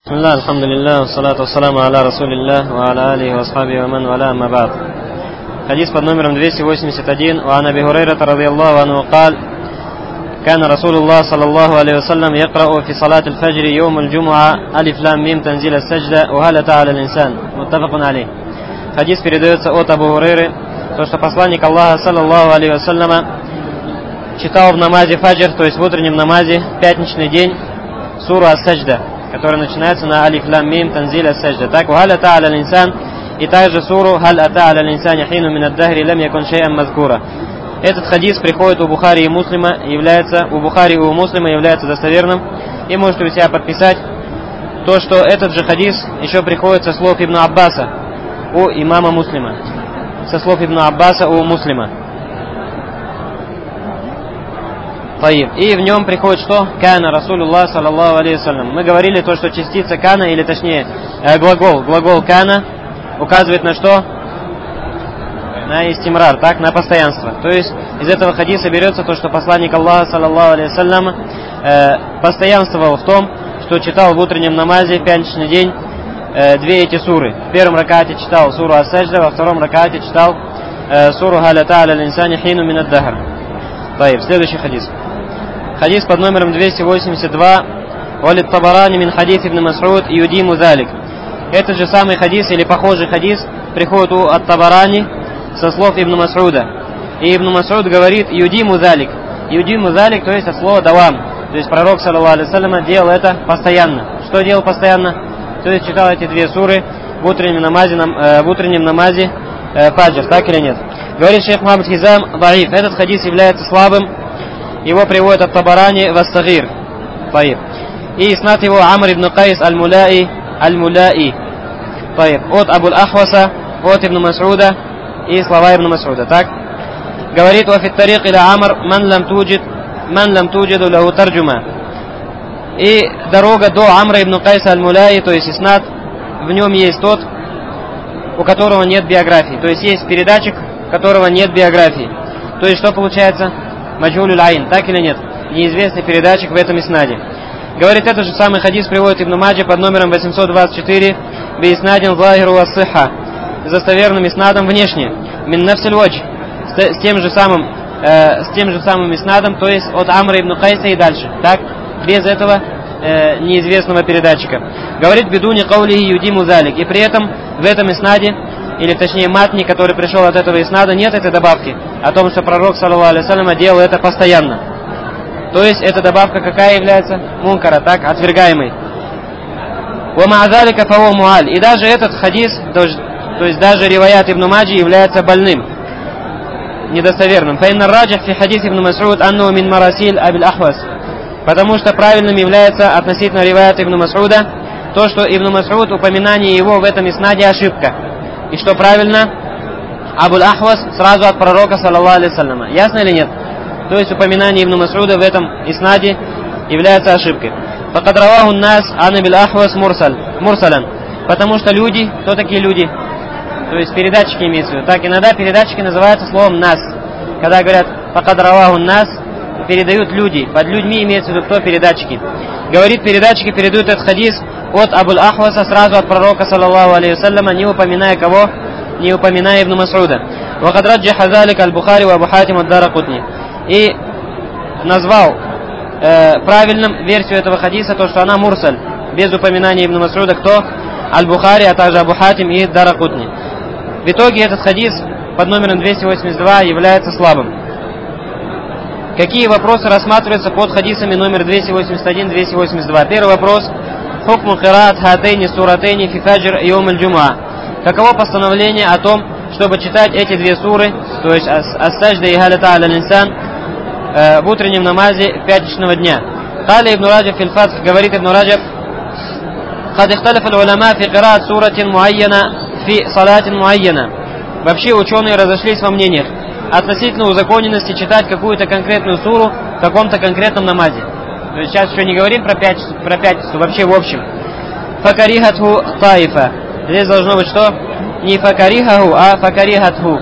بسم الله الحمد لله والصلاة والسلام على رسول الله وعلى آله وأصحابه ومن والاه أما بعد. حديث под номером 281. وعن أبي هريرة رضي الله عنه قال: كان رسول الله صلى الله عليه وسلم يقرأ في صلاة الفجر يوم الجمعة ألف لام ميم تنزيل السجدة وهل أتى على الإنسان. متفق عليه. Хадис передается от Абу Хурейры, то что посланник Аллаха саллаллаху алейхи вассаляма читал в намазе фаджр, то есть в утреннем намазе, пятничный день, суру ас-саджда, которая начинается на алиф лам мим танзиль ас-саджда. Так, «Халь ата аля линсан», и также суру «Халь ата аля линсани хину мин ад-дахри лам якун шей'ан мазкура». Этот хадис приходит у Бухари и Муслима, является достоверным, и можете у себя подписать то, что этот же хадис еще приходит со слов Ибн Аббаса у имама Муслима. Со слов Ибн Аббаса у Муслима. И в нем приходит что? Кана Расулуллах саллаллаху алейхи вассалям. Мы говорили то, что частица кана, или точнее глагол кана указывает на что? На истимрар, так, на постоянство. То есть из этого хадиса берется то, что посланник Аллаха саллаллаху алейхи вассалям постоянствовал в том, что читал в утреннем намазе в пятничный день две эти суры. В первом ракате читал суру ас-саджда, во втором ракате читал суру «Халь ата аля линсани хину мин ад-дахр». Следующий хадис. Хадис под номером 282. «Валид табарани мин хадис ибн Мас'уд юдиму залик». Этот же самый хадис или похожий хадис приходит у ат-Табарани со слов Ибн Мас'уда. И Ибн Мас'уд говорит юдиму залик. Юдиму залик, то есть от слова давам. То есть пророк саллаллаху алейхи вассалям делал это постоянно. Что делал постоянно? То есть читал эти две суры в утреннем намазе фаджр, так или нет? Говорит шейх Мухаммад Хизам даиф. Этот хадис является слабым. Его приводит ат-Табарани в ас-Сагир. И иснад его Амр ибн Кайс аль-Мулаи. От Абу Ахваса, от Ибн Мас'уда и слова Ибн Мас'уда. Так? Говорит: «Ва фи тарик иля Амр ман лам туджиду лаху тарджума». И дорога до Амра ибн Кайса аль-Мулаи, то есть иснад, в нем есть тот, у которого нет биографии. То есть есть передатчик, у которого нет биографии. То есть что получается? Маджхулюль айн, так или нет? Неизвестный передатчик в этом иснаде. Говорит, этот же самый хадис приводит Ибн Маджа под номером 824 би иснадин захиру ва-сихха, с достоверным иснадом внешне, мин нафсиль вадж, с тем же самым иснадом, то есть от Амра ибн Кайса и дальше, так, без этого неизвестного передатчика. Говорит бидуни каулихи юдиму залик, и при этом в этом иснаде, или точнее матни, который пришел от этого иснада, нет этой добавки о том, что пророк саллаллаху алейхи вассалям делал это постоянно. То есть эта добавка какая является? Мункара, так, отвергаемый. И даже этот хадис, то есть даже риваят Ибн Маджи является больным, недостоверным. Потому что правильным является относительно риваят Ибн Мас'уда то, что Ибн Мас'уд, упоминание его в этом иснаде ошибка. И что правильно? Абу Ахвас сразу от пророка саллаллаху алейхи вассалям. Ясно или нет? То есть упоминание Ибн Мас'уда в этом иснаде является ошибкой. Факад раваху нас ан Абил Ахвас мурсалян. Потому что люди, кто такие люди? То есть передатчики имеются в виду. Так, иногда передатчики называются словом нас. Когда говорят факад раваху нас, передают люди. Под людьми имеется в виду кто? Передатчики. Говорит, передатчики передают этот хадис от Абу Ахваса сразу от пророка саллаллаху алейхи вассаляма, не упоминая кого? Не упоминая Ибн Мас'уда. Вакад раджиха залик аль-Бухари ва Абу Хатим ад-Даракутни. И назвал правильным версию этого хадиса, то, что она мурсаль, без упоминания Ибн Мас'уда, кто? Аль-Бухари, а также Абу Хатим и Даракутни. В итоге этот хадис под номером 282 является слабым. Какие вопросы рассматриваются под хадисами номер 281-282? Первый вопрос. Хукму кираат хатейни суратейни фи фаджр йом аль-джумуа. Каково постановление о том, чтобы читать эти две суры, то есть ас-саджда и «Халь ата аля линсан», в утреннем намазе пятничного дня? Кали Ибн Раджаб фил Фатх, говорит Ибн Раджаб: «Кад ихталифа аль-уляма фи кираат суратин муайяна фи салатин муайяна». Вообще ученые разошлись во мнениях относительно узаконенности читать какую-то конкретную суру в каком-то конкретном намазе. То есть сейчас еще не говорим про пятницу, вообще в общем. Факарихатху таифа. Здесь должно быть что? Не факарихаху, а факарихатху.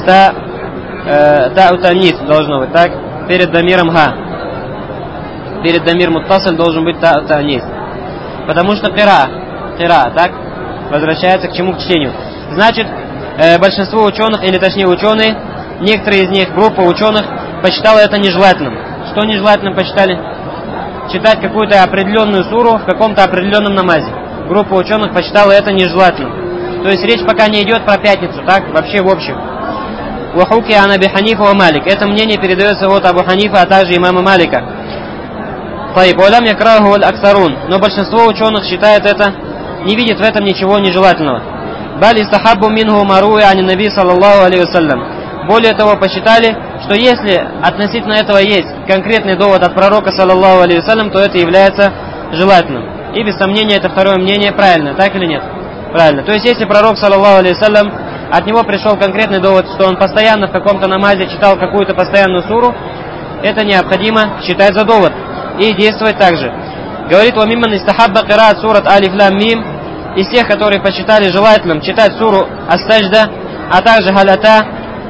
Та'утанит должно быть, так? Перед дамиром ха. Перед дамир муттасаль должен быть та'утанит. Потому что кира, так? Возвращается к чему? К чтению. Значит, большинство ученых, или точнее ученые, некоторые из них, группа ученых, посчитала это нежелательным. Что нежелательным посчитали? Читать какую-то определенную суру в каком-то определенном намазе. Группа ученых посчитала это нежелательным. То есть речь пока не идет про пятницу, так? Вообще в общем. Вахуки ан Аби Ханифа ва Малик. Это мнение передается от Абу Ханифа, а также имама Малика. Улам якраху аль-аксарун. Но большинство ученых считает это, не видит в этом ничего нежелательного. Бали стахаббу минху маруи ани наби саллаллаху алейхи вассалям. Более того, посчитали, что если относительно этого есть конкретный довод от пророка саллаллаху алейхи вассалям, то это является желательным. И без сомнения это второе мнение правильно, так или нет? Правильно. То есть если пророк саллаллаху алейхи вассалям, от него пришел конкретный довод, что он постоянно в каком-то намазе читал какую-то постоянную суру, это необходимо считать за довод и действовать так же. Говорит: «Ва мимман истахабба кираат сурат алиф лам мим», из тех, которые посчитали желательным читать суру ас-сажда, а также халята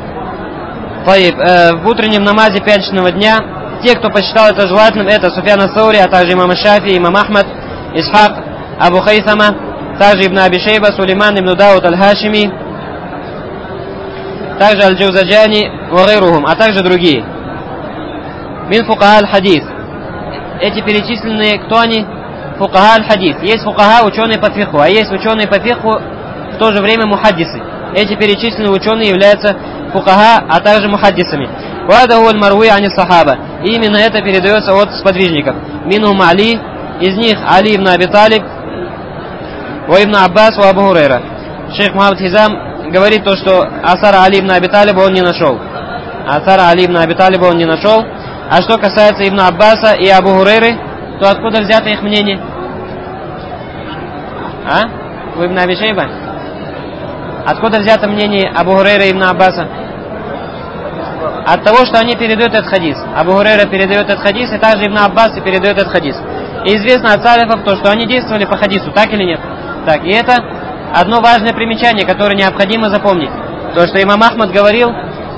в утреннем намазе пятничного дня. Те, кто посчитал это желательным, это Суфьян ас-Саури, а также имам Шафи, имам Ахмад, Исхак, Абу Хайсама, также Ибн Аби Шейба, Сулейман ибн Дауд аль-Хашими, также аль-Джаузаджани, вагайрухум, а также другие. Мин фукаха аль-хадис. Эти перечисленные, кто они? Фукаха аль-хадис. Есть фукаха, ученые по фиху, а есть ученые по фиху, в то же время мухаддисы. Эти перечисленные ученые являются фукаха, а также мухаддисами. Вадаху аль-марви ани сахаба. И именно это передается от сподвижников. Минхум Али, из них Али ибн Аби Талиб, ва ибн Аббас, ва Абу Хурайра. Шейх Мухаммад Хизам говорит то, что асара Али ибн Аби Талиба он не нашел. Асара Али ибн Аби Талиба он не нашел. А что касается Ибн Аббаса и Абу Хурайры, то откуда взято их мнение? У Ибн Аби Шейба? Откуда взято мнение Абу Хурайры и Ибн Аббаса? От того, что они передают этот хадис. Абу Хурайра передает этот хадис, и также Ибн Аббас передает этот хадис. И известно от салифов то, что они действовали по хадису, так или нет? Так, и это одно важное примечание, которое необходимо запомнить. То, что имам Ахмад говорил: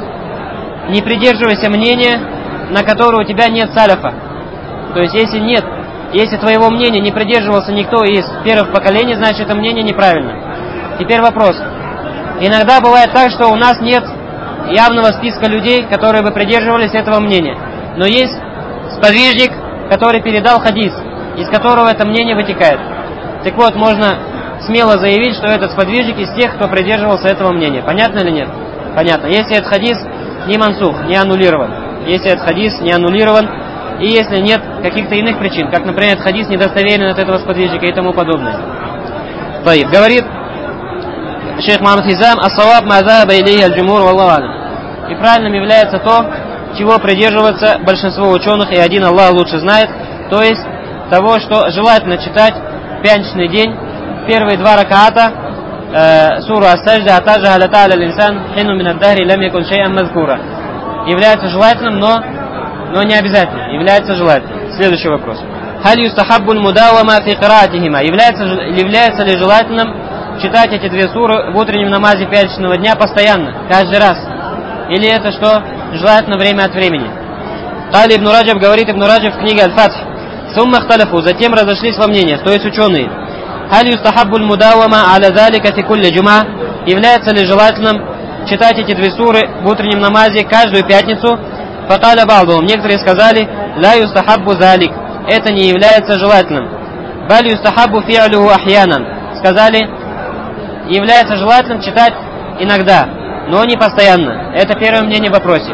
не придерживайся мнения, на которое у тебя нет салифа. То есть если твоего мнения не придерживался никто из первых поколений, значит это мнение неправильно. Теперь вопрос. Иногда бывает так, что у нас нет явного списка людей, которые бы придерживались этого мнения. Но есть сподвижник, который передал хадис, из которого это мнение вытекает. Так вот, можно смело заявить, что этот сподвижник из тех, кто придерживался этого мнения. Понятно или нет? Понятно. Если этот хадис не мансух, не аннулирован. Если этот хадис не аннулирован, и если нет каких-то иных причин, как, например, этот хадис недостоверен от этого сподвижника и тому подобное. Говорит шейх Мухаммад Хизам: «Ас-саваб ма захаба илейхи аль-джумур валлаху алям». И правильным является то, чего придерживается большинство ученых, и один Аллах лучше знает, то есть того, что желательно читать в пятничный день первые два ракаата суру ас-сажда, а также халята аля-линсан хину мин ад-дахри лам якун шей'ан мазкура. Является желательным, но не обязательно. Является желательным. Следующий вопрос. Халь юстахаббуль мудавама фи кираатихима. Является ли желательным читать эти две суры в утреннем намазе пятничного дня постоянно, каждый раз? Или это что? Желательно время от времени. Кали Ибн Раджаб, говорит Ибн Раджаб в книге Аль-Фатх. Сумма хталафу. Затем разошлись во мнениях, то есть ученые. Халь юстахаббуль мудавама аля залика фи кулли джума. Является ли желательным читать эти две суры в утреннем намазе каждую пятницу? Факаля ба'духум. Некоторые сказали: ла юстахаббу залик. Это не является желательным. Баль юстахаббу фи'люху ахьянан. Сказали: является желательным читать иногда, но не постоянно. Это первое мнение в вопросе.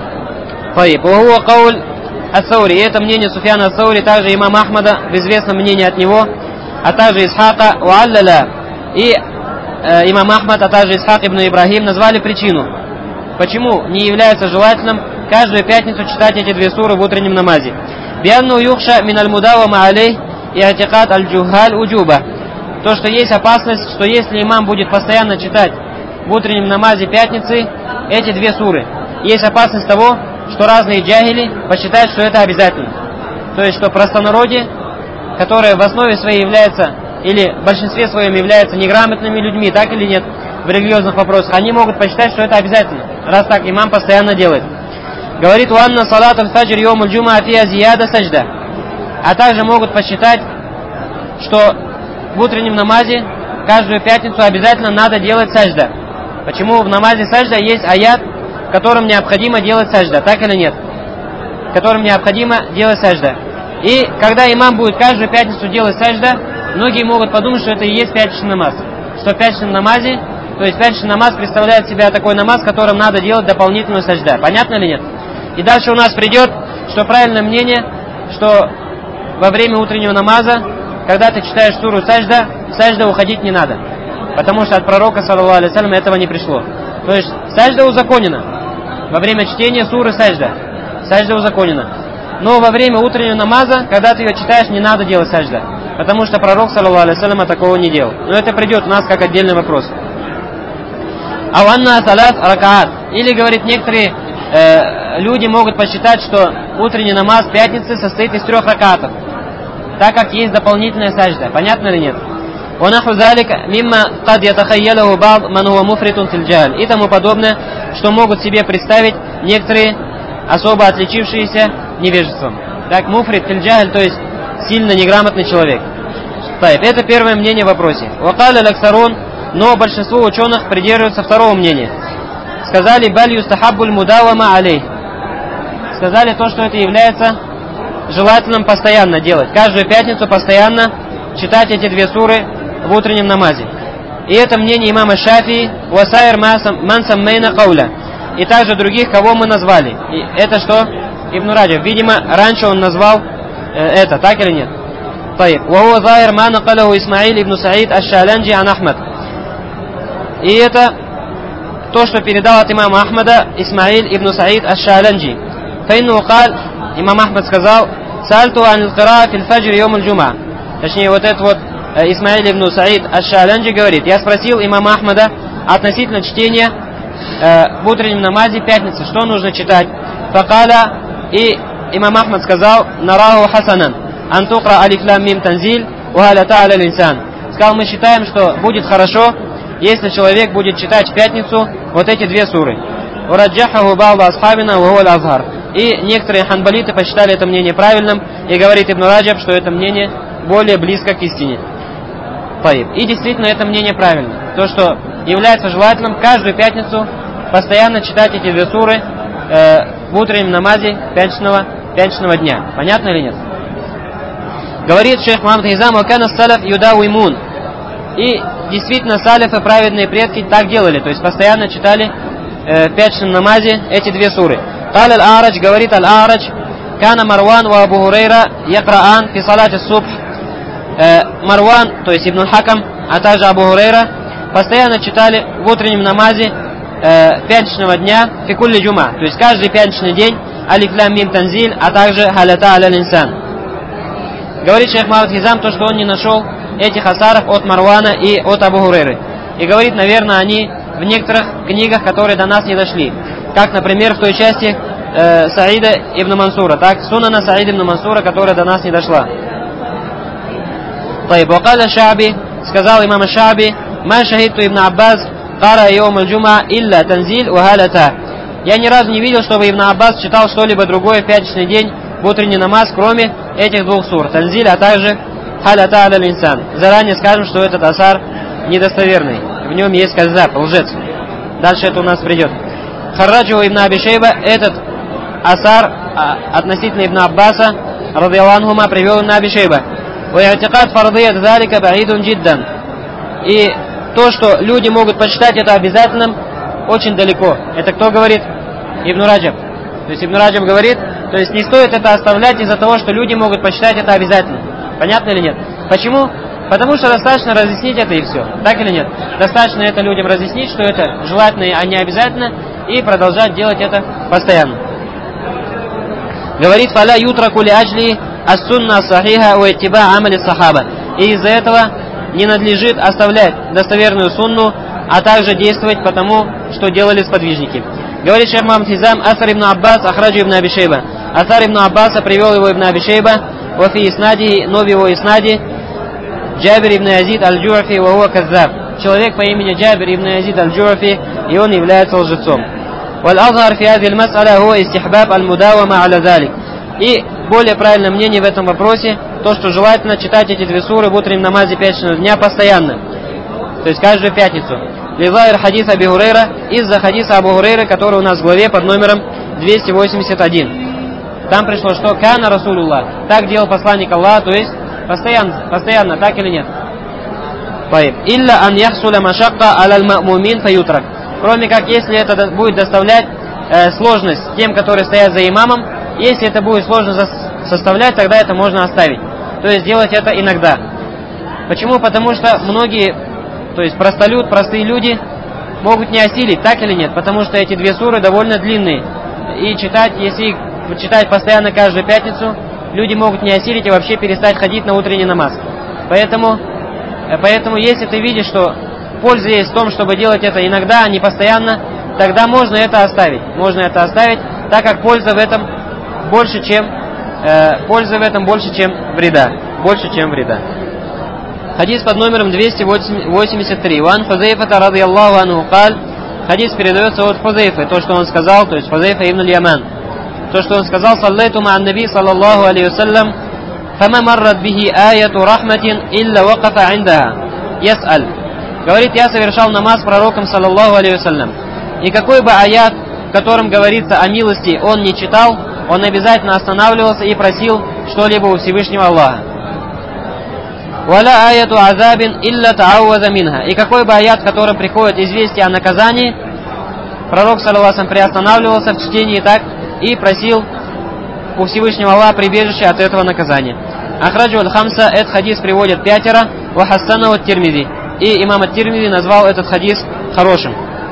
Вахуа кауль ас-Саури. И это мнение Суфьяна ас-Саури, также имам Ахмада, в известном мнении от него, а также Исхака уалляля. И имам Ахмад, а также Исхак ибн Ибрахим назвали причину, почему не является желательным каждую пятницу читать эти две суры в утреннем намазе. Бианну юхша мин аль-мудавама алей и атикат аль-джухаль уджуба. То, что есть опасность, что если имам будет постоянно читать в утреннем намазе пятницы эти две суры, есть опасность того, что разные джахили посчитают, что это обязательно. То есть, что простонародье, которое в основе своей является, или в большинстве своем являются неграмотными людьми, так или нет, в религиозных вопросах, они могут посчитать, что это обязательно, раз так имам постоянно делает. Говорит: «Уанна салат аль-фаджр йом аль-джума фиа зияда сажда». А также могут посчитать, что в утреннем намазе каждую пятницу обязательно надо делать сажда. Почему в намазе сажда есть аят, в котором необходимо делать сажда, так или нет? В котором необходимо делать сажда. И когда имам будет каждую пятницу делать сажда, многие могут подумать, что это и есть пятничный намаз. Что в пятничном намазе, то есть пятничный намаз представляет себя такой намаз, в котором надо делать дополнительную сажда. Понятно или нет? И дальше у нас придет, что правильное мнение, что во время утреннего намаза, когда ты читаешь суру сажда, в сажда уходить не надо. Потому что от пророка, саллаллаху алейхи ва саллям, этого не пришло. То есть сажда узаконена. Во время чтения суры сажда. Сажда узаконена. Но во время утреннего намаза, когда ты ее читаешь, не надо делать сажда. Потому что пророк, саллаллаху алейхи ва саллям, такого не делал. Но это придет у нас как отдельный вопрос. Аванна салат ракаат. Или, говорит, некоторые люди могут посчитать, что утренний намаз пятницы состоит из 3 ракатов, так как есть дополнительная сажда. Понятно или нет? И тому подобное, что могут себе представить некоторые особо отличившиеся невежеством. Так, муфрит фильджаль, то есть сильно неграмотный человек. Это первое мнение в вопросе. Но большинство ученых придерживаются второго мнения. Сказали, баль юстахаббуль мудавама алей. Сказали то, что это является желательным постоянно делать. Каждую пятницу постоянно читать эти 2 суры в утреннем намазе. И это мнение имама Шафии, васайр мансам мейна кауля. И также других, кого мы назвали. И это что? Ибн Раджаб. Видимо, раньше он назвал это, так или нет? Вахуа зайр ма накалаху Исмаиль ибн Саид аш-Шаланджи ан Ахмад. И это то, что передал от имама Ахмада Исмаиль ибн Саид аш-Шаланджи. Файну каль, имам Ахмад сказал, сальту ан ил-кираа фил фаджр йом аль-джумаа. Точнее, вот этот вот Исмаиль ибн Саид аш-Шаланджи говорит, я спросил имама Ахмада относительно чтения в утреннем намазе пятницы, что нужно читать. Факаля, и имам Ахмад сказал, нараху хасанан, антукра алифлам мим танзиль, уаля та'аля линсан. Сказал, мы считаем, что будет хорошо, если человек будет читать в пятницу вот эти 2 суры. Ураджахаху ба'ду асхабина ва хуа аль-азхар. И некоторые ханбалиты посчитали это мнение правильным, и говорит Ибн Раджаб, что это мнение более близко к истине. И действительно это мнение правильно. То, что является желательным каждую пятницу постоянно читать эти 2 суры в утреннем намазе пятничного дня. Понятно или нет? Говорит шейх Мухаммад Хизам, «Вакана салаф юдауимун». И действительно салифы, праведные предки, так делали. То есть постоянно читали в пятничном намазе эти 2 суры. Кал аль-Арадж, говорит аль-Арадж, «Кана Марван ва Абу Хурейра якраан фи салати субх». Марван, то есть Ибн Хакам, а также Абу Хурейра, постоянно читали в утреннем намазе пятничного дня фикулли джума, то есть каждый пятничный день алиф лам мим танзиль, а также халя та'аля линсан. Говорит шейх Мухаммад Хизам, то, что он не нашел этих асаров от Марвана и от Абу Хурейры. И говорит, наверное, они в некоторых книгах, которые до нас не дошли. Как, например, в той части Саида ибн Мансура, так, Сунана Саида ибн Мансура, которая до нас не дошла. Вакаля Шаби, сказал имам Шаби, ма шахидту ибн Аббас кара йом аль-джума илля танзиль ва халата. Я ни разу не видел, чтобы Ибн Аббас читал что-либо другое в пятничный день в утренний намаз, кроме этих 2 сур, танзиль, а также халя та'аля линсан. Заранее скажем, что этот асар недостоверный, в нем есть каззаб, лжец. Дальше это у нас придет. Харраджу ибн Аби Шейба, этот асар относительно Ибн Аббаса, радiyаллаху анхума, привел Ибн Аби Шейба. وَيَعْتِقَادْ فَرْضِيَّةَ ذَلِكَ بَعِيدٌ جِدًّا. И то, что люди могут почитать это обязательным, очень далеко. Это кто говорит? Ибн Раджаб. То есть Ибн Раджаб говорит, то есть не стоит это оставлять из-за того, что люди могут почитать это обязательно. Понятно или нет? Почему? Потому что достаточно разъяснить это и все. Так или нет? Достаточно это людям разъяснить, что это желательно, а не обязательно, и продолжать делать это постоянно. Говорит, «Фаля ютраку ли аджли ас-сунна сахиха у иттиба амали сахаба». И из-за этого не надлежит оставлять достоверную сунну, а также действовать по тому, что делали сподвижники. Говорит шейх Мухаммад Хизам, «Асар ибн Аббас ахраджу ибн Аби Шейба». Асар ибн Аббаса привел его Ибн Аби Шейба, «Вафи иснади», но в его иснади, «Джабир ибн Язид аль-Джуафи ва хуа каззаб». Человек по имени Джабир ибн Язид аль-Джуафи, и он является лжецом. «Валь-азхар фи хази аль-мас'аля хуа истихбаб аль-мудавама аля залик». И более правильное мнение в этом вопросе, то, что желательно читать эти две суры в утреннем намазе пятничного дня постоянно. То есть каждую пятницу. Лизайр хадис Аби Хурейра, из-за хадиса Абу Хурейры, который у нас в главе под номером 281. Там пришло, что кана Расулуллах. Так делал посланник Аллаха, то есть постоянно, так или нет? Илля ан яхсуля машакка аляль ма'мумин фаютрак. Кроме как, если это будет доставлять сложность тем, которые стоят за имамом, если это будет сложно составлять, тогда это можно оставить. То есть делать это иногда. Почему? Потому что многие, то есть простые люди могут не осилить, так или нет? Потому что эти две суры довольно длинные. И читать, если читать постоянно каждую пятницу, люди могут не осилить и вообще перестать ходить на утренний намаз. Поэтому если ты видишь, что польза есть в том, чтобы делать это иногда, а не постоянно, тогда можно это оставить. Можно это оставить, так как польза в этом больше, чем вреда. Больше, чем вреда. Хадис под номером 283. Ван Хузейфата радийаллаху анху каль. Хадис передается от Хузейфы, то, что он сказал, то есть Хузейфа ибн аль-Яман. То, что он сказал, саллайту ма ан-наби саллаллаху алейхи вассалям, фама маррат бихи аяту рахматин илля вакафа индаха. Яс'аль. Говорит, я совершал намаз с пророком саллаллаху алейхи вассалям. И какой бы аят, в котором говорится о милости, он не читал, он обязательно останавливался и просил что-либо у Всевышнего Аллаха. «Валя аяту азабин илля та'ауаза минха». И какой бы аят, в котором приходит известие о наказании, пророк, саллаллаху алейхи, приостанавливался в чтении так и просил у Всевышнего Аллаха прибежище от этого наказания. Ахраджу аль-хамса, этот хадис приводит пятеро, ва хассану ат-Тирмизи. И имам ат-Тирмизи назвал этот хадис хорошим.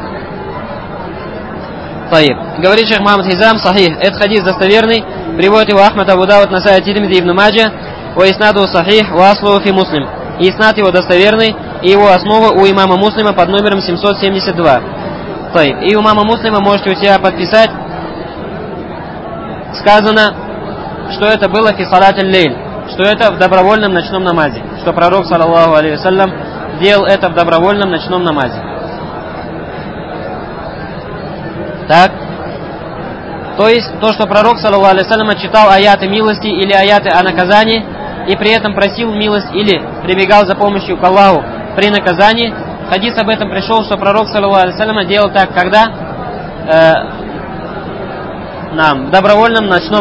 Таиб. Говорит шейх Мухаммад Хизам, сахих. Этот хадис достоверный, приводит его Ахмад, Абу Дауд, Насай, Тирмизи, Ибн Маджа, ва иснаду сахих, ва аслу фи Муслим. И иснад его достоверный, и его основа у имама Муслима под номером 772. Таиб. И у имама Муслима можете у себя подписать, сказано, что это было фи салат аль-лейль, что это в добровольном ночном намазе, что пророк, саллаллаху алейхи вассалям, делал это в добровольном ночном намазе. Так, то есть то, что пророк, саллаллаху алейхи вассалям, читал аяты милости или аяты о наказании, и при этом просил милость или прибегал за помощью к Аллаху при наказании. Хадис об этом пришел, что пророк, саллаллаху алейхи вассалям, делал так, когда в добровольном ночном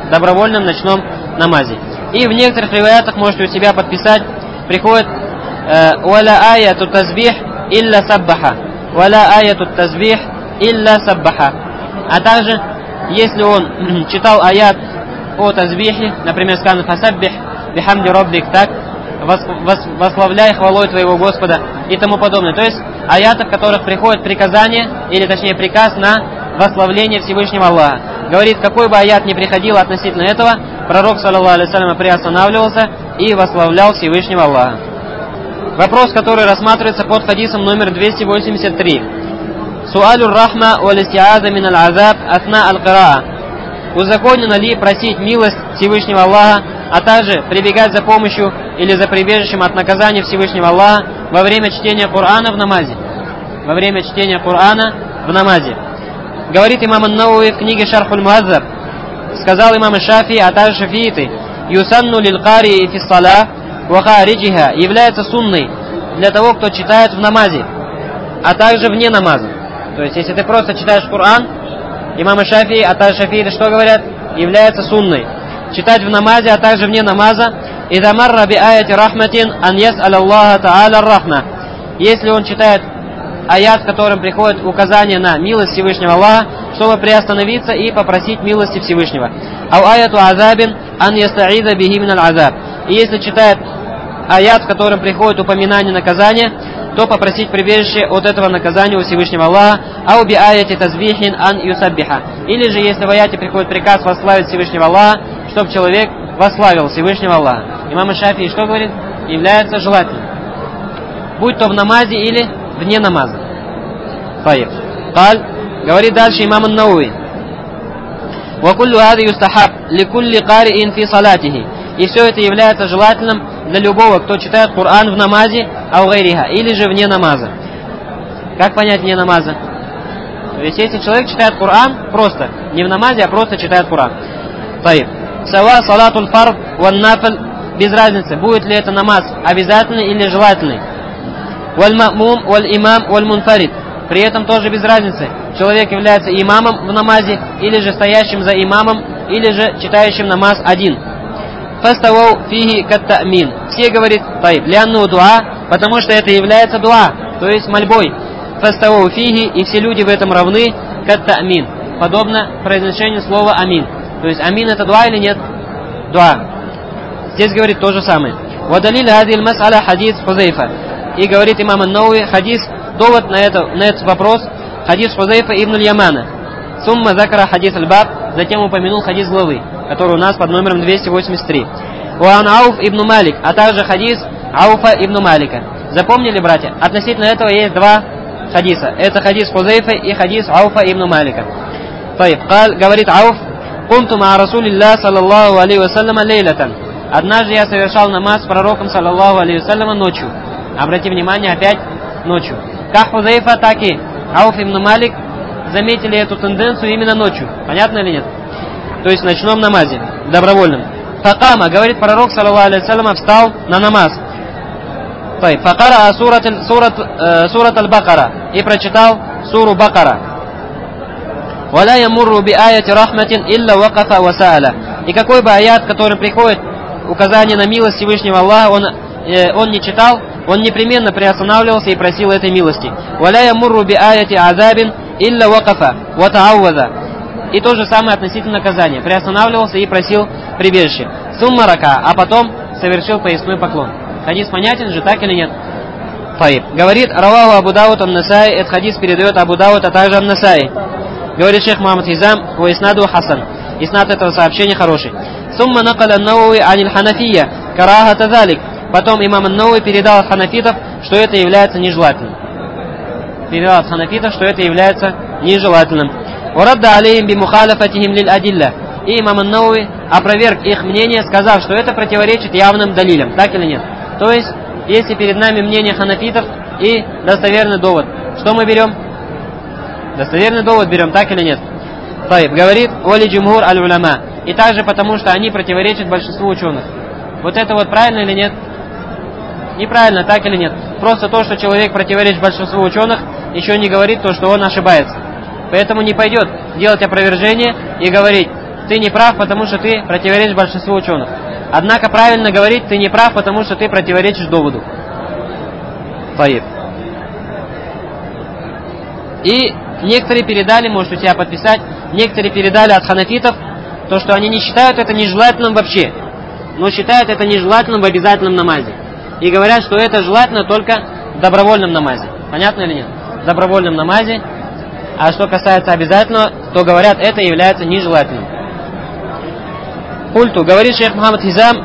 намазе. И в некоторых риваятах можете у себя подписать, приходит «Валя аяту тазбих илля саббаха». «Валя аяту тазбих илля саббаха». А также, если он читал аят о тазбихе, например, сказано «Фасаббих бихамди роббик», так, «Восславляй хвалой твоего Господа» и тому подобное. То есть, аяты, в которых приходит приказание, или точнее приказ на восславление Всевышнего Аллаха. Говорит, какой бы аят ни приходил относительно этого, пророк, саллаллаху алейхи вассалям, приостанавливался и восславлял Всевышнего Аллаха. Вопрос, который рассматривается под хадисом номер 283. Суалюр рахма валь истиаза мин аль-азаб асна аль-кираа. Узаконено ли просить милость Всевышнего Аллаха, а также прибегать за помощью или за прибежищем от наказания Всевышнего Аллаха во время чтения Корана в намазе? Во время чтения Корана в намазе. Говорит имам ан-Науи в книге Шархуль Муаззаб, сказал имам Шафи, а также шафииты, юсанну лил кари фи ссалах ва хариджиха, является сунной для того, кто читает в намазе, а также вне намаза. То есть, если ты просто читаешь Коран, имам Шафи, а также шафииты что говорят? Является сунной. Читать в намазе, а также вне намаза, ида марра би аяти рахматин ан яс'аль Аллаха та'аля рахма. Если он читает аят, в котором приходит указание на милость Всевышнего Аллаха, чтобы приостановиться и попросить милости Всевышнего. Ау аяту азабин ан яста'иза бихи мин аль-азаб. И если читает аят, в котором приходит упоминание наказания, то попросить прибежище от этого наказания у Всевышнего Аллаха. Ау би аяти тазбихин ан юсаббиха. Или же, если в аяте приходит приказ восславить Всевышнего Аллаха, чтобы человек восславил Всевышнего Аллаха. Имам Шафии что говорит? Является желательным. Будь то в намазе или вне намаза. Таиб. Каль. Говорит дальше имам ан-Науи. Ва куллу хади юстахаб ли кулли кариин фи салатихи. И все это является желательным для любого, кто читает Коран в намазе, ау гайриха, или же вне намаза. Как понять вне намаза? То есть, если человек читает Коран просто, не в намазе, а просто читает Коран. Таиб. Сава салатуль фард ван нафл без разницы, будет ли это намаз обязательный или желательный. Валь-ма'мум, валь-имам, валь-мунфарид. При этом тоже без разницы, человек является имамом в намазе, или же стоящим за имамом, или же читающим намаз один. Фаставау фихи кат-та'мин. Все говорит, лянну дуа, потому что это является дуа, то есть мольбой. Фаставау фихи, и все люди в этом равны, кат-та'мин. Подобно произношению слова амин. То есть амин это дуа или нет? Дуа. Здесь говорит то же самое. Вадалиль хадиль мас'аля хадис Хузайфа. И говорит имам ан-Науи, хадис, довод на этот вопрос, хадис Хузайфа ибн аль-Ямана. Сумма закара хадис аль-Баб, затем упомянул хадис главы, который у нас под номером 283. Уан Ауф ибн Малик, а также хадис Ауфа ибн Малика. Запомнили, братья? Относительно этого есть два хадиса. Это хадис Хузайфа и хадис Ауфа ибн Малика. Говорит Ауф, кунту ма Расулилля саллаллаху алейхи вассаляма лейлатан. Однажды я совершал намаз с пророком саллаллаху алейхи вассаляма ночью. Обрати внимание, опять ночью. Как Хузайфа, так и Ауф ибн Малик заметили эту тенденцию именно ночью. Понятно или нет? То есть в ночном намазе, добровольном. Факама, говорит пророк саллаллаху алейхи вассаляма, встал на намаз. Факара сурат аль-Бакара, и прочитал суру Бакара. Валя ямурру би аяти рахматин илля вакафа васа'аля. И какой бы аят, который приходит, указание на милость Всевышнего Аллаха, он не читал, он непременно приостанавливался и просил этой милости. Валя ямурру би аяти азабин илля вакафа вата'авваза. И то же самое относительно наказания. Приостанавливался и просил прибежище. Сумма рака, а потом совершил поясной поклон. Хадис понятен же, так или нет? Говорит раваху Абу Дауд ан-Насаи, этот хадис передает Абу Дауд, а также ан-Насаи. Говорит шейх Мухаммад Хизам, ва иснаду хасан. Иснад этого сообщения хороший. Сумма накаля ан-Науи аниль ханафия, карахата залик. Потом имам ан-Науи передал от ханафитов, что это является нежелательным. Передал от ханафитов, что это является нежелательным. Урадда алейхим би мухалафатихим лиль адилля. И имам ан-Науи опроверг их мнение, сказав, что это противоречит явным далилям. Так или нет? То есть, если перед нами мнение ханафитов и достоверный довод, что мы берем? Достоверный довод берем, так или нет? Говорит Оли Джумхур аль-Уляма. И также потому, что они противоречат большинству ученых. Вот это вот правильно или нет? Неправильно, так или нет? Просто то, что человек противоречит большинству ученых, еще не говорит то, что он ошибается. Поэтому не пойдет делать опровержение и говорить, ты не прав, потому что ты противоречишь большинству ученых. Однако правильно говорить, ты не прав, потому что ты противоречишь доводу. И некоторые передали, может у тебя подписать, некоторые передали от ханафитов, то, что они не считают это нежелательным вообще, но считают это нежелательным в обязательном намазе. И говорят, что это желательно только в добровольном намазе. Понятно или нет? В добровольном намазе. А что касается обязательного, то говорят, это является нежелательным. Культу, говорит шейх Мухаммад Хизам,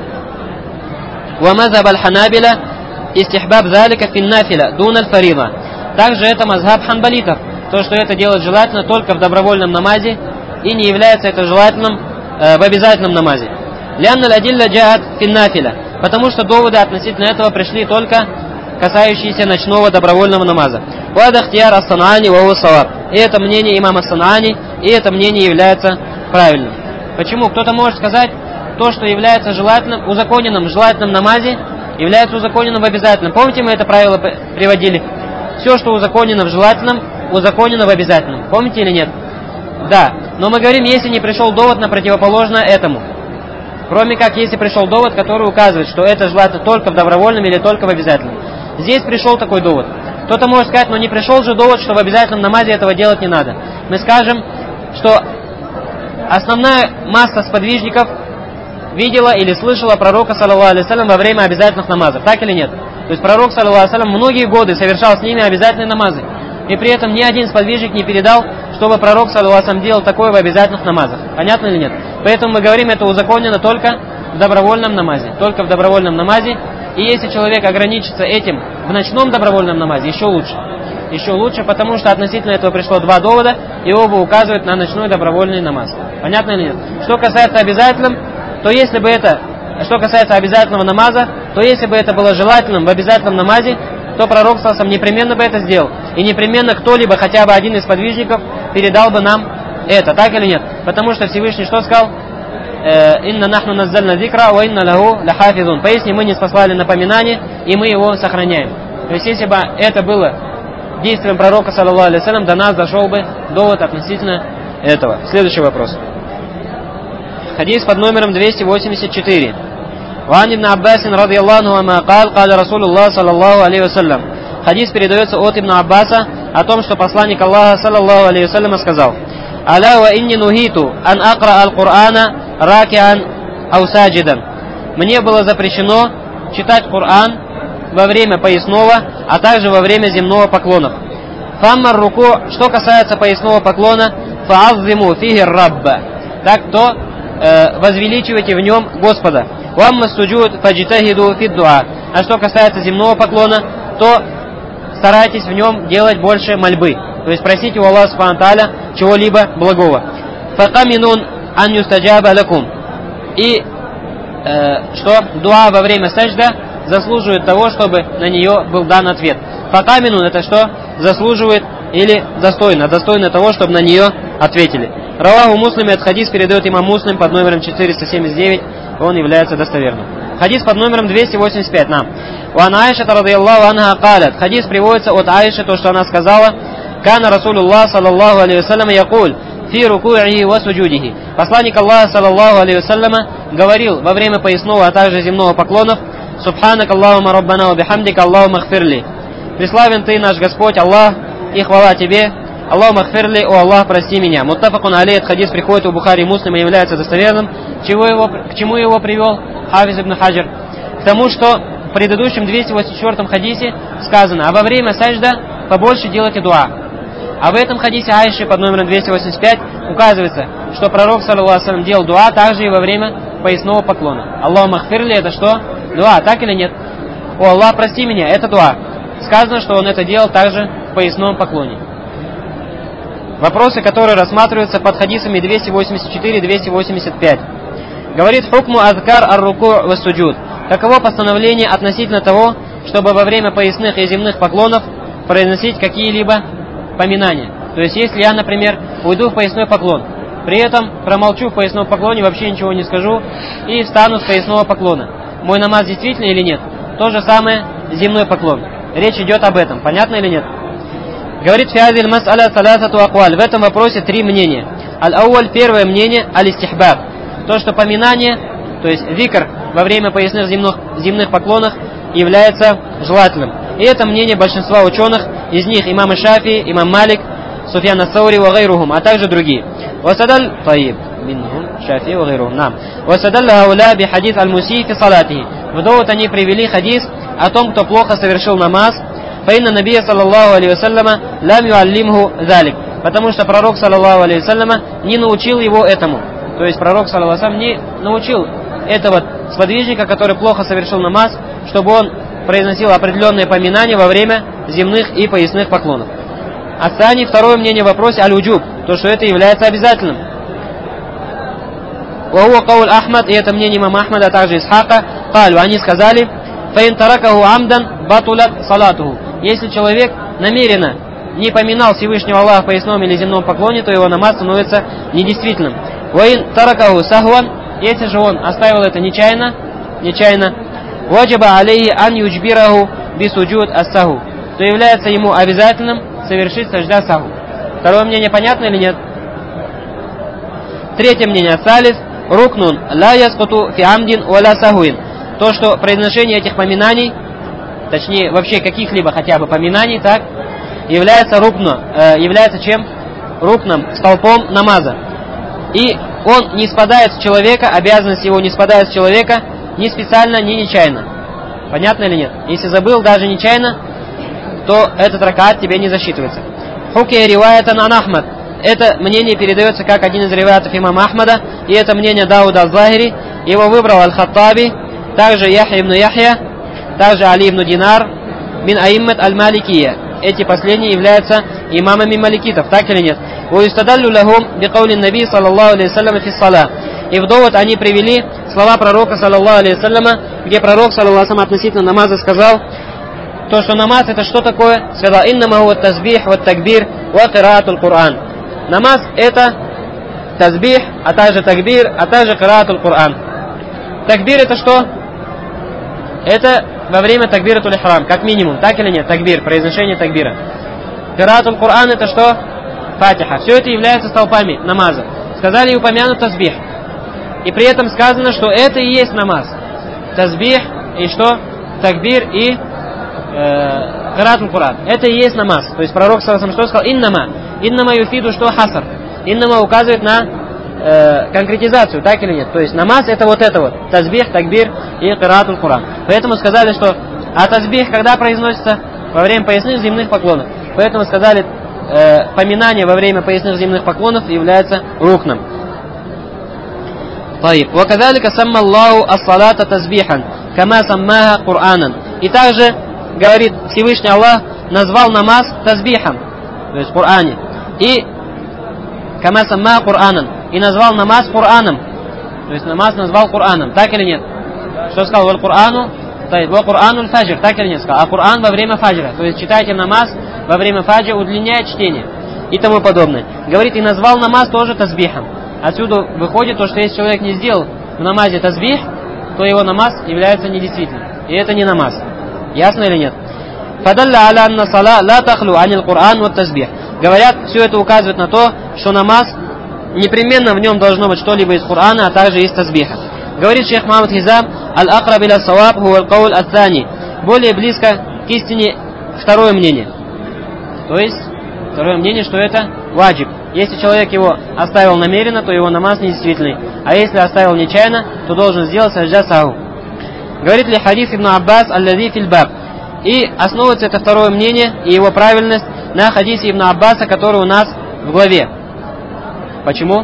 ва мазхаб аль-ханабиля истихбаб залика фин нафиля дун аль-фарида. Также это мазхаб ханбалитов, то, что это делать желательно только в добровольном намазе и не является это желательным в обязательном намазе. Лянна аль-адилля джаат фин нафиля, потому что доводы относительно этого пришли только касающиеся ночного добровольного намаза. Вада хтияр ас-Санаани ва хуа саваб. И это мнение имама Санаани, и это мнение является правильным. Почему? Кто-то может сказать, то, что является желательным, узаконенным в желательном намазе, является узаконенным в обязательном. Помните, мы это правило приводили? Все, что узаконено в желательном, узаконено в обязательном. Помните или нет? Да. Но мы говорим, если не пришел довод на противоположное этому. Кроме как, если пришел довод, который указывает, что это желательно только в добровольном или только в обязательном. Здесь пришел такой довод. Кто-то может сказать, но не пришел же довод, что в обязательном намазе этого делать не надо. Мы скажем, что основная масса сподвижников видела или слышала пророка, саллаллаху алейхи вассалям, во время обязательных намазов. Так или нет? То есть пророк, саллаллаху алейхи вассалям, многие годы совершал с ними обязательные намазы. И при этом ни один сподвижник не передал, чтобы пророк, саллаллаху алейхи вассалям, делал такое в обязательных намазах. Понятно или нет? Поэтому мы говорим, это узаконено только в добровольном намазе. Только в добровольном намазе. И если человек ограничится этим в ночном добровольном намазе, еще лучше. Еще лучше, потому что относительно этого пришло два довода, и оба указывают на ночной добровольный намаз. Понятно или нет? Что касается обязательным, то если бы это, что касается обязательного намаза, то если бы это было желательным в обязательном намазе, то пророк саллаллаху непременно бы это сделал. И непременно кто-либо, хотя бы один из подвижников, передал бы нам это. Так или нет? Потому что Всевышний что сказал? «Инна нахну наззальна зикра, ва инна лаху лахафизун». Поясни, мы не спаслали напоминание, и мы его сохраняем. То есть, если бы это было действием пророка, саллаллаху алейхи вассалям, до нас дошел бы довод относительно этого. Следующий вопрос. Хадис под номером 284. «Ван ибн Аббасин радiyallahu анху قال قال رسول الله صلى الله عليه وسلم». Хадис передается от Ибн Аббаса о том, что посланник Аллаха, саллаллаху алейхи вассалям, сказал: «Аля ва инни нухиту ан акра аль-Кур'ана ракиан ау саджидан». Мне было запрещено читать Коран во время поясного, а также во время земного поклонов. Фаммар руку, что касается поясного поклона, фааззиму фихи рабба, так то возвеличивайте в нем Господа. Вамма суджуд фаджитахиду фид дуа. А что касается земного поклона, то старайтесь в нем делать больше мольбы, то есть просите у Аллаха субхану тааля чего-либо благого. Факаминун ан юстаджаба лакум. И что дуа во время саджда заслуживает того, чтобы на нее был дан ответ. Факаминун — это что? Заслуживает или достойно того, чтобы на нее ответили. Раваху Муслим, этот хадис передает имам Муслим под номером 479, он является достоверным. Хадис под номером 285 нам. «Ван Аиша радiyallahu анха калят». Хадис приводится от Аиши, то, что она сказала: «Кана Расулуллах саллаллаху алейхи вассалям якуль фи рукуихи ва суджудихи». Посланник Аллаха саллаллаху алейхи вассалям говорил во время поясного, а также земного поклонов: «Субханак Аллахума раббана ва бихамдика Аллахума гфирли». Преславен ты, наш Господь Аллах, и хвала тебе. Аллахума гфирли, о Аллах, прости меня. Муттафакун алейх, хадис приходит у Бухари и Муслима, является достоверным. К чему его привел Хафиз ибн Хаджар? К тому, что в предыдущем 284 хадисе сказано: а во время саджда побольше делайте дуа. А в этом хадисе Аиши под номером 285 указывается, что пророк, саллаллаху алейхи вассалям, делал дуа также и во время поясного поклона. Аллахума гфирли — это что? Дуа, так или нет? О Аллах, прости меня — это дуа. Сказано, что он это делал также в поясном поклоне. Вопросы, которые рассматриваются под хадисами 284-285. Говорит: хукму адкар ар-руку ва суджуд. Каково постановление относительно того, чтобы во время поясных и земных поклонов произносить какие-либо поминания. То есть, если я, например, уйду в поясной поклон, при этом промолчу в поясном поклоне, вообще ничего не скажу, и встану с поясного поклона, мой намаз действительно или нет? То же самое земной поклон. Речь идет об этом. Понятно или нет? Говорит: фиазиль мас'аля саласату акваль. В этом вопросе три мнения. Аль-ауаль, первое мнение, аль-истихбаб. То, что поминание, то есть зикр во время поясных земных поклонов является желательным. И это мнение большинства ученых, из них имам Шафи, имам Малик, Суфьян ас-Саури ва гайрухум, а также другие. Васадаль таиб минхум Шафи ва гайрухум. Нам. Васадаль хауля би хадис аль-муси фи салатихи. В довод они привели хадис о том, кто плохо совершил намаз. Фаинна набия саллаллаху алейхи вассаляма лам юаллимху залик. Потому что пророк саллаллаху алейхи вассаляма не научил его этому. То есть пророк саллаллаху алейхи вассалям не научил этого сподвижника, который плохо совершил намаз, чтобы он произносил определенные поминания во время земных и поясных поклонов. Асани, второе мнение в вопросе аль-уджуб, то, что это является обязательным. Вахуа кауль Ахмад, и это мнение имама Ахмада, а также Исхака, калю, они сказали: фаин таракаху амдан батулят салатуху. Если человек намеренно не поминал Всевышнего Аллаха в поясном или земном поклоне, то его намаз становится недействительным. Ваин таракаху сахван, если же он оставил это нечаянно, ваджаба алейхи ан юджбираху бисуджуд ас-саху, то является ему обязательным совершить сажда саху. Второе мнение понятно или нет? Третье мнение: салис рукнун ла яскуту фи амдин валя сахуин. То, что произношение этих поминаний, точнее вообще каких-либо хотя бы поминаний, так, является чем? Рукном, столпом намаза. И он не спадает с человека, обязанность его не спадает с человека ни специально, ни нечаянно. Понятно или нет? Если забыл даже нечаянно, то этот ракаат тебе не засчитывается. Хуки риваятан ан Ахмад. Это мнение передается как один из риваятов имама Ахмада, и это мнение Дауда аз-Захири. Его выбрал Аль-Хаттаби, также Яхья ибн Яхья, также Али ибн Динар, мин аиммат аль-Маликия. Эти последние являются имамами маликитов, так или нет? وَيُسْتَدَلُّ لَهُمْ بِقَوْلِ النَّبِي صلى الله عليه وسلم في الصلاة. И в довод они привели слова пророка, саллаллаху алейхи вассаляма, где пророк, саллаллаху алейхи вассалям, относительно намаза сказал, то, что намаз это что такое? Сказал: «Иннама хуа тасбих ва такбир ва кираатул Кур'ан». Намаз это тазбих, а также такбир, а также кираатуль Кур'ан. Такбир это что? Это во время такбиратуль ихрам, как минимум, так или нет? Такбир, произношение такбира. Кираатуль Кур'ан это что? Фатиха. Все это является столпами намаза. Сказали и упомянут тасбих. И при этом сказано, что это и есть намаз. Тасбих и что? Такбир и кираатуль Кур'ан. Это и есть намаз. То есть пророк саллаллаху алейхи ва саллям что сказал? Иннама. Иннама юфиду что хасар. Иннама указывает на конкретизацию, так или нет? То есть намаз это вот. Тасбих, такбир и кираатуль Кур'ан. Поэтому сказали, что тасбих когда произносится? Во время поясных земных поклонов. Поэтому сказали, поминание во время поясных земных поклонов является рукном. وكذلك سمى الله الصلاة تسبيحا كما سماها قرآنا. И также говорит Всевышний Аллах назвал намаз тасбихом, то есть в Коране. И кама самма Кураном. И назвал намаз Кураном. То есть намаз назвал Кураном. Так или нет? Что сказал? Валь Курану? Ва Курану фаджр. Так или нет? Сказал. А Куран во время фаджра. То есть читайте намаз во время фаджра, удлиняет чтение. И тому подобное. Говорит, и назвал намаз тоже тасбихом. Отсюда выходит то, что если человек не сделал в намазе тасбих, то его намаз является недействительным. И это не намаз. Ясно или нет? Фадалля аля анна сала ла тахлу анил Кур'ан вот тасбих. Говорят, все это указывает на то, что намаз непременно в нем должно быть что-либо из Кур'ана, а также из тасбиха. Говорит шейх Мухаммад Хизам, аль-акраб иля саваб хуа аль-кауль ат-тани. Более близко к истине второе мнение. То есть, второе мнение, что это ваджиб. Если человек его оставил намеренно, то его намаз недействительный. А если оставил нечаянно, то должен сделать саджда саху. Говорит ли хадис Ибн Аббас аль-лади фил баб. И основывается это второе мнение и его правильность на хадисе Ибн Аббаса, который у нас в главе. Почему?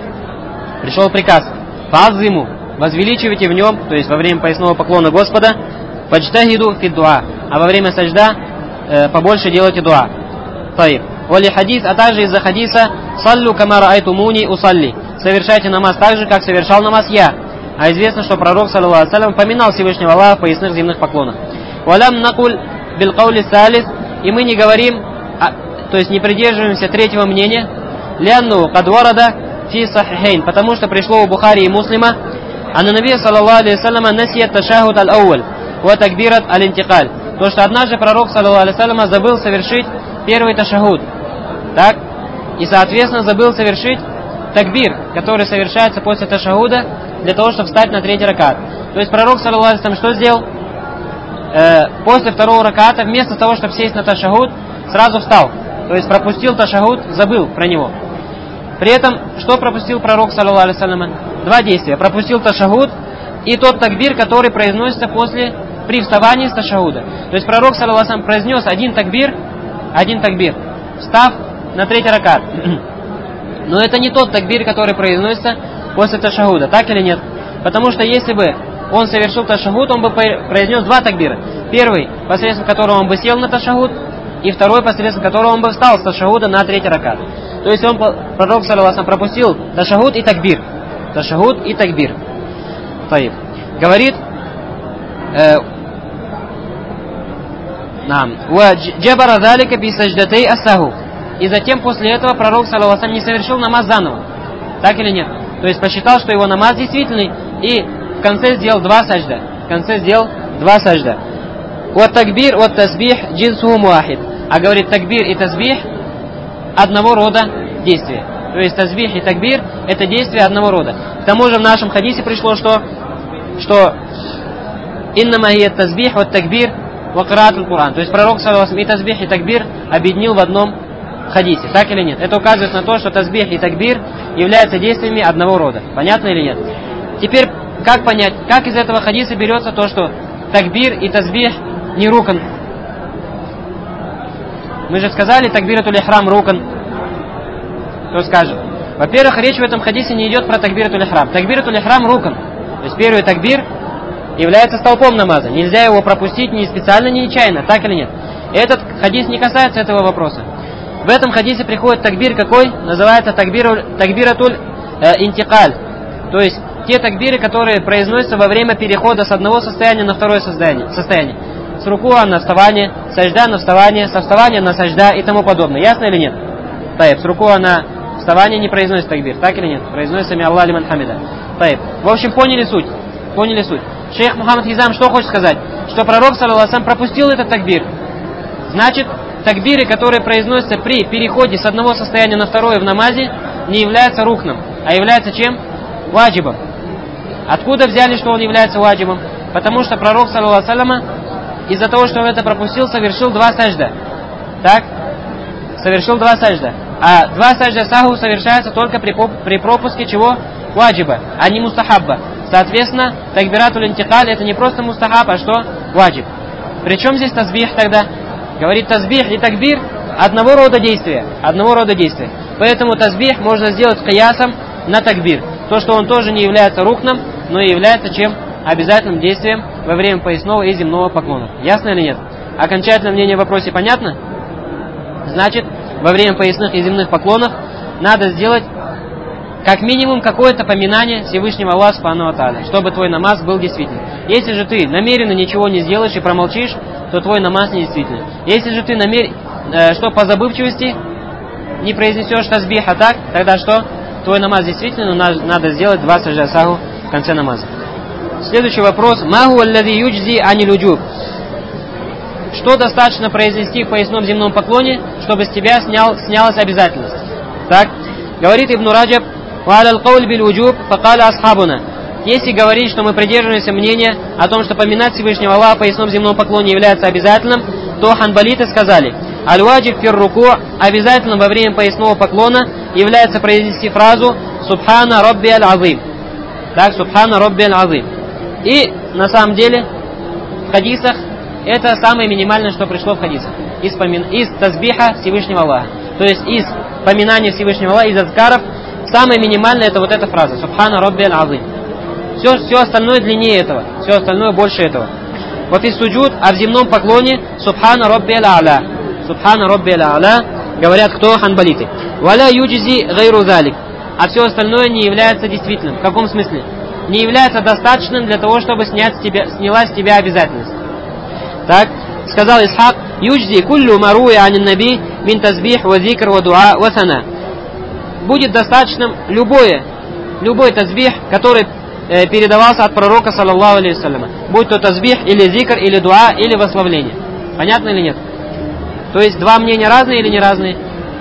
Пришел приказ. Фаззиму. Возвеличивайте в нем, то есть во время поясного поклона Господа, фаджтахиду фид дуа. А во время саджда побольше делайте дуа. Таиб. Вали хадис, а также из-за хадиса саллю камара айтумуни усалли. Совершайте намаз так же, как совершал намаз я. А известно, что пророк, саллаллаху алейхи ва саллям, поминал Всевышнего Аллаха в поясных земных поклонах. Валям накуль бил каули салис. И мы не говорим, то есть не придерживаемся третьего мнения, лянну кадварада фи сахихейн, потому что пришло у Бухари и Муслима, а на Наби саллаллаху алейхи ва саллям насият ташахуд аль-ауаль ва такбират аль-интикаль. То, что однажды пророк, саллаллаху алейхи ва саллям, забыл совершить первый ташахуд. Так? И, соответственно, забыл совершить такбир, который совершается после ташахуда, для того, чтобы встать на третий ракат. То есть пророк, саллаллаху алейхи ва саллям, что сделал? После второго раката, вместо того, чтобы сесть на ташахуд, сразу встал. То есть пропустил ташахуд, забыл про него. При этом, что пропустил пророк, саллаллаху алейхи ва саллям? Два действия. Пропустил ташахуд и тот такбир, который произносится при вставании с ташахуда. То есть пророк, саллаллаху алейхи ва саллям, произнес один такбир, встав на третий ракат. Но это не тот такбир, который произносится после ташахуда, так или нет? Потому что если бы он совершил ташахуд, он бы произнес два такбира. Первый, посредством которого он бы сел на ташахуд, и второй, посредством которого он бы встал с ташахуда на третий ракат. То есть он, пророк, саллаллаху алейхи ва саллям, пропустил ташахуд и такбир. Ташахуд и такбир. Таиб. Говорит, джабара залика би садждатей асаху. И затем после этого пророк, саллаллаху алейхи ва саллям, не совершил намаз заново. Так или нет? То есть посчитал, что его намаз действительный, и в конце сделал два саджда. Вот такбир, вот тасбих, джинсуху муахид. А говорит, такбир и тасбих одного рода действия. То есть тасбих и такбир это действия одного рода. К тому же в нашем хадисе пришло, что иннама хия тасбих, вот такбир, ва кираатуль Кур'ан. То есть пророк, саллаллаху алейхи ва саллям, и тасбих, и такбир объединил в одном хадисе. Так или нет? Это указывает на то, что тасбих и такбир являются действиями одного рода. Понятно или нет? Теперь, как понять, как из этого хадиса берется то, что такбир и тасбих не рукан? Мы же сказали, такбиратуль ихрам рукан. Кто скажет? Во-первых, речь в этом хадисе не идет про такбиратуль ихрам. Такбиратуль ихрам рукан. То есть первый такбир является столпом намаза. Нельзя его пропустить ни специально, ни нечаянно. Так или нет? Этот хадис не касается этого вопроса. В этом хадисе приходит такбир какой? Называется такбиратуль интикаль. То есть те такбиры, которые произносятся во время перехода с одного состояния на второе состояние. С рукуа на вставание, сажда на вставание, со вставания на сажда и тому подобное. Ясно или нет? Таиб, с рукуа на вставания не произносит такбир, так или нет? Произносит сами Аллах лиман хамида. В общем, поняли суть. Шейх Мухаммад Хизам что хочет сказать? Что пророк, саллаллаху алейхи ва саллям, пропустил этот такбир. Значит, такбиры, которые произносятся при переходе с одного состояния на второе в намазе, не являются рукном, а являются чем? Ваджибом. Откуда взяли, что он является ваджибом? Потому что пророк, саллаллаху алейхи ва саллям, из-за того, что он это пропустил, совершил 2 сажда. Так? Совершил 2 сажда. А 2 сажда саху совершаются только при пропуске чего? Ваджиба, а не мустахабба. Соответственно, такбиратуль интикаль это не просто мустахаб, а что? Ваджиб. Причем здесь тазбих тогда? Говорит, тазбих и такбир одного рода действия. Поэтому тазбих можно сделать киясом на такбир. То, что он тоже не является рукном, но и является чем? Обязательным действием во время поясного и земного поклона. Ясно или нет? Окончательное мнение в вопросе понятно? Значит, во время поясных и земных поклонов надо сделать как минимум какое-то поминание Всевышнего Аллаха Субхану ва Тааля, чтобы твой намаз был действительным. Если же ты намеренно ничего не сделаешь и промолчишь, то твой намаз не действительный. Если же ты что по забывчивости не произнесешь тазбиха так, тогда что? Твой намаз действительный, но надо сделать 2 сажда саху в конце намаза. Следующий вопрос. Маху аллади юджзи анил уджуб. Что достаточно произнести в поясном земном поклоне, чтобы с тебя снялась обязательность? Так, говорит Ибн Раджаб, если говорить, что мы придерживаемся мнения о том, что поминать Всевышнего Аллаха в поясном земном поклоне является обязательным, то ханбалиты сказали, аль-ваджиб фир руку, обязательным во время поясного поклона является произнести фразу «Субхана Рабби аль-Азим». Так, «Субхана Рабби аль-Азим». И на самом деле в хадисах это самое минимальное, что пришло в хадисах. Из тазбиха Всевышнего Аллаха. То есть из поминания Всевышнего Аллаха, из азкаров, самое минимальное это вот эта фраза «Субхана Рабби аль-Азим». Все остальное длиннее этого, все остальное больше этого. Вот и суджуд, а в земном поклоне «Субхана Рабби аль-А'ля». «Субхана Рабби аль-А'ля» говорят кто? Ханбалиты. «Валя юджзи гайру залик». А все остальное не является действительным. В каком смысле? Не является достаточным для того, чтобы снялась с тебя обязательность. Так, сказал Исхак, юджзи куллю маруя анин наби мин тазбих ва зикр ва дуа ва сана. Будет достаточным любой тазбих, который передавался от пророка, саллаллаху алейхи вассаляма. Будь то тазбих, или зикр, или дуа, или восславление. Понятно или нет? То есть 2 мнения разные или не разные?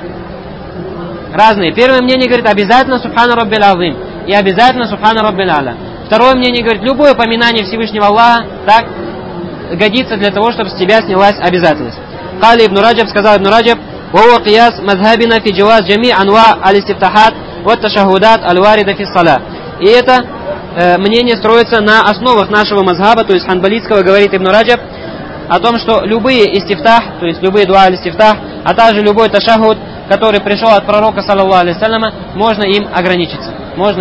Разные. Первое мнение говорит обязательно субхана раббил азим и обязательно субхана раббил а'ля. Второе мнение говорит, любое поминание Всевышнего Аллаха так годится для того, чтобы с тебя снялась обязательность. Кали Ибн Раджаб, сказал Ибн Раджаб, «Вова кияс мазхабина фи джаваз джами анва аль-истифтахат ва ташахудат аль-варида фи ссала». И это мнение строится на основах нашего мазхаба, то есть ханбалитского, говорит Ибн Раджаб, о том, что любые истифтах, то есть любые дуа аль-истифтах, а также любой ташахуд, который пришел от пророка, саллаллаху алейхи вассаляма, можно им ограничиться.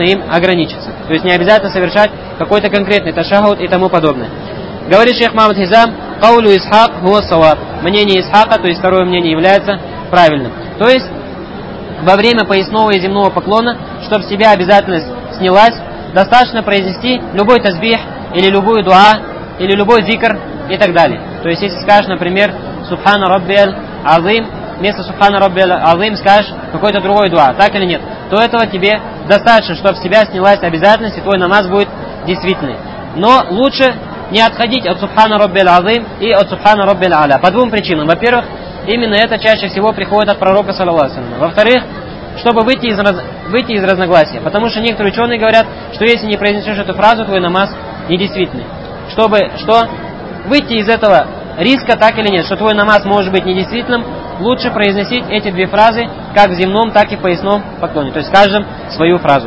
То есть не обязательно совершать какой-то конкретный ташахуд и тому подобное. Говорит шейх Мухаммад Хизам, «Каулю Исхак хуа саваб». Мнение Исхака, то есть второе мнение, является правильным. То есть во время поясного и земного поклона, чтобы с себя обязательность снялась, достаточно произнести любой тазбих, или любую дуа, или любой зикр и так далее. То есть если скажешь, например, «Субхана Рабби аль-Азим», вместо «Субхана Рабби аль-Азим» скажешь какой-то другой дуа, так или нет, то этого тебе достаточно, чтобы с себя снялась обязательность, и твой намаз будет действительный. Но лучше не отходить от «Субхана Рабби аль-Азим» и от «Субхана Рабби аль-А'ля» по 2 причинам. Во-первых, именно это чаще всего приходит от пророка, саллаллаху алейхи ва саллям. Во-вторых, чтобы выйти из разногласия. Потому что некоторые ученые говорят, что если не произнесешь эту фразу, твой намаз недействительный. Чтобы выйти из этого риска, так или нет, что твой намаз может быть недействительным, лучше произносить эти 2 фразы как в земном, так и в поясном поклоне. То есть каждым свою фразу.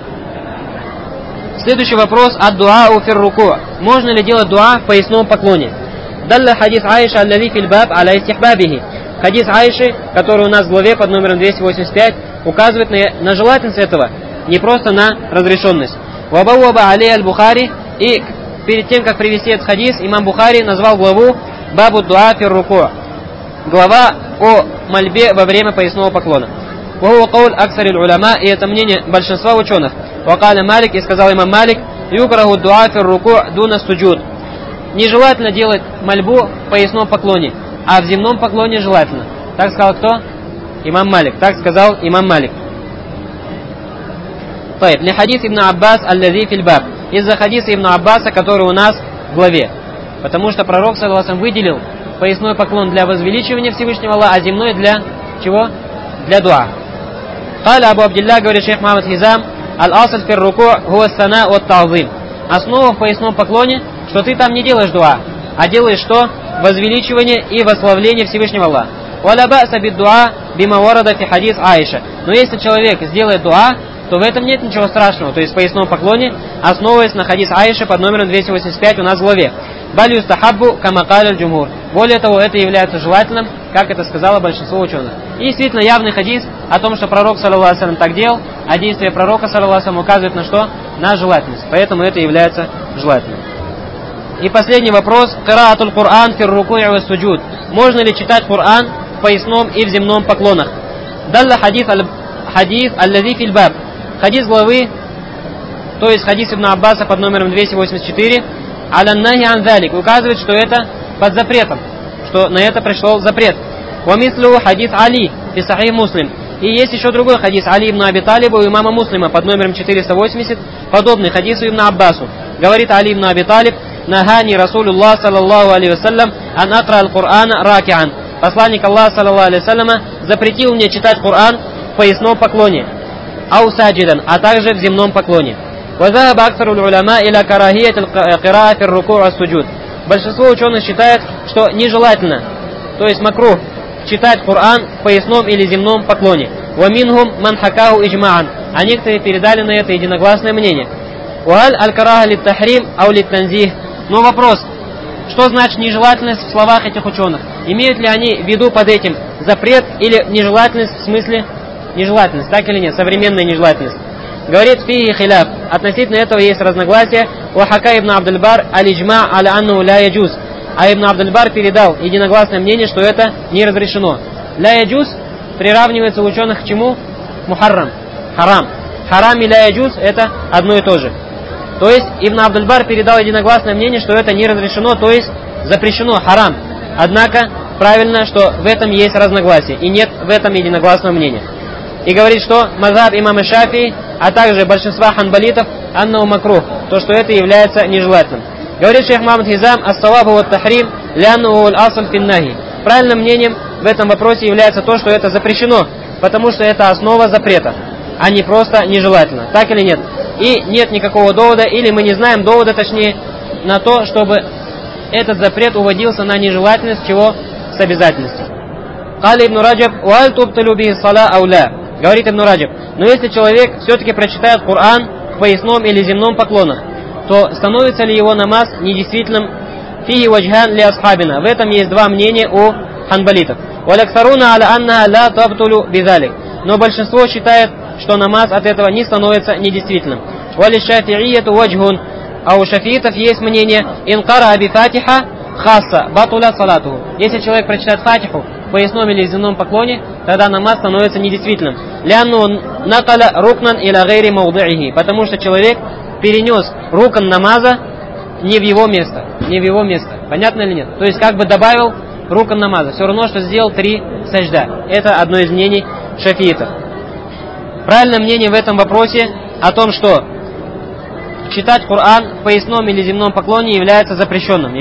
Следующий вопрос от дуа у фирруку. Можно ли делать дуа в поясном поклоне? Далла хадис Аиша аллади фил баб аля истихбабихи. Хадис Аиши, который у нас в главе под номером 285, указывает на желательность этого, не просто на разрешенность. Вабауаба алей аль-Бухари, и перед тем, как привести этот хадис, имам Бухари назвал главу Бабу дуа фирруку. Глава о мольбе во время поясного поклона. Ваху кауль аксариль уляма, и это мнение большинства ученых. Вакаля Малик, и сказал имам Малик, юкраху дуа фирруку дуна суджуд. Нежелательно делать мольбу в поясном поклоне, а в земном поклоне желательно. Так сказал кто? Имам Малик. Так сказал имам Малик. Ли хадис Ибн Аббас аллази фил баб. Из-за хадиса Ибн Аббаса, который у нас в главе. Потому что пророк саллаллаху алейхи ва саллям выделил поясной поклон для возвеличивания Всевышнего Аллаха, а земной для чего? Для дуа. Каля Абу Абдилля, говорит шейх Мухаммад Хизам, аль-асаль фир руку хуа сана от та'зим. Основа в поясном поклоне, что ты там не делаешь дуа, а делаешь что? Возвеличивание и восславление Всевышнего Аллаха. Валя ба'са бид дуа бима варада фи хадис Аиша. Но если человек сделает дуа, то в этом нет ничего страшного. То есть в поясном поклоне, основываясь на хадис Аиши под номером 285 у нас в главе. Баль юстахаббу кама каля аль-джумхур. Более того, это является желательным, как это сказало большинство ученых. И действительно явный хадис о том, что пророк саллаллаху алейхи ва саллям так делал, а действие пророка саллаллаху алейхи ва саллям указывает на что? На желательность. Поэтому это является желательным. И последний вопрос. Кираатуль Кур'ан фир руку'i ва суджуд. Можно ли читать Кур'ан в поясном и в земном поклонах? Далла хадис аллази фил баб. Хадис главы, то есть хадис Ибн Аббаса под номером 284, аляннахи ан залик, указывает, что это под запретом, что на это пришел запрет. Вамислу хадис Али фи сахих Муслим. И есть еще другой хадис Али ибн Аби Талиба у имама Муслима под номером 480, подобный хадису Ибн Аббасу. Говорит Али ибн Аби Талиб: нахани Расулуллах саллаллаху алейхи вассалям ан акра аль-Кур'ана ракиан. Посланник Аллаха саллаллаху алейхи вассаляма запретил мне читать Кур'ан в поясном поклоне, аусаджидан, а также в земном поклоне. Вазаба аксаруль уляма иля карахият аль-кираа фир руку' ва суджуд. Большинство ученых считает, что нежелательно, то есть макрух, читать Коран в поясном или земном поклоне. Ваминхум ман хакаху иджмаан. А некоторые передали на это единогласное мнение. Уаль аль-караха лит-тахрим ау лит-танзих. Но вопрос, что значит нежелательность в словах этих ученых? Имеют ли они в виду под этим запрет или нежелательность в смысле нежелательность, так или нет, современная нежелательность? Говорит фихи хиляф. Относительно этого есть разногласия. Вахака ибн Абдульбар аль-иджма аля анну ля яджуз. А ибн Абдульбар передал единогласное мнение, что это не разрешено. Ля яджуз приравнивается у ученых к чему? Мухаррам. Харам. Харам и ля яджуз это одно и то же. То есть ибн Абдульбар передал единогласное мнение, что это не разрешено, то есть запрещено, харам. Однако правильно, что в этом есть разногласие, и нет в этом единогласного мнения. И говорит, что мазхаб имама Шафии, а также большинства ханбалитов, аннау макрух, то, что это является нежелательным. Говорит шейх Мухаммад Хизам: ас-савабу ват-тахрим ляннаху аль-асл фин-нахи. Правильным мнением в этом вопросе является то, что это запрещено, потому что это основа запрета, а не просто нежелательно. Так или нет? И нет никакого довода, или мы не знаем довода, точнее, на то, чтобы этот запрет уводился на нежелательность чего? С обязательностью. Кали ибн Раджаб: уаль тубталю бихи сала ауля. Говорит ибн Раджаб: но если человек все-таки прочитает Коран в поясном или земном поклонах, то становится ли его намаз недействительным? Фихи ваджхан ли асхабина. В этом есть два мнения у ханбалитов. Валяксаруна аля анна ла табтулю бидалик. Но большинство считает, что намаз от этого не становится недействительным. Вали шафиияту ваджхун. А у шафиитов есть мнение: инкара би фатиха хасса батуля салату. Если человек прочитает фатиху в поясном или земном поклоне, тогда намаз становится недействительным. Лянну накаля рукнан иля гайри маудиихи. Потому что человек перенес рукан намаза не в его место. Не в его место. Понятно или нет? То есть как бы добавил рукан намаза. Все равно, что сделал 3 сажда. Это одно из мнений шафиитов. Правильное мнение в этом вопросе о том, что читать Коран в поясном или земном поклоне является запрещенным.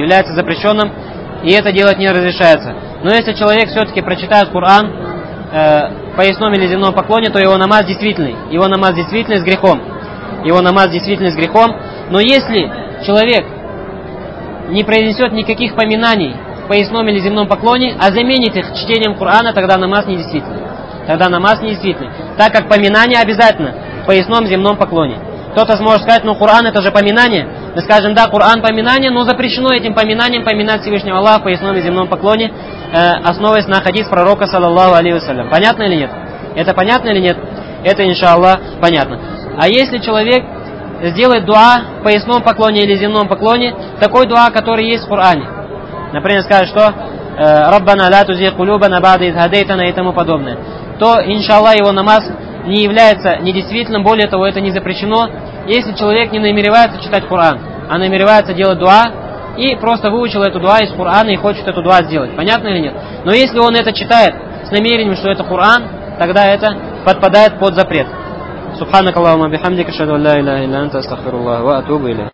И это делать не разрешается. Но если человек все-таки прочитает Коран в поясном или земном поклоне, то его намаз действительный. Его намаз действительный с грехом. Но если человек не произнесет никаких поминаний в поясном или земном поклоне, а заменит их чтением Корана, тогда намаз недействительный. Так как поминание обязательно в поясном земном поклоне. Кто-то сможет сказать: ну Коран это же поминание. Мы скажем: да, Коран поминание, но запрещено этим поминанием поминать Всевышнего Аллаха в поясном и земном поклоне, основываясь на хадис пророка саллаллаху алейхи вассалям. Понятно или нет? Это понятно или нет? Это, иншаллах, понятно. А если человек сделает дуа в поясном поклоне или земном поклоне, такой дуа, который есть в Коране, например, скажет, что «Раббана ла тузигh кулубана ба'да идh хадайтана» и тому подобное, то, иншаллах, его намаз не является недействительным, более того, это не запрещено, если человек не намеревается читать Коран, а намеревается делать дуа и просто выучил эту дуа из Корана и хочет эту дуа сделать. Понятно или нет? Но если он это читает с намерением, что это Коран, тогда это подпадает под запрет. Субханак Аллахумма бихамдика, ашхаду ан ла иляха илля анта, астагфируллах ва атубу илейх.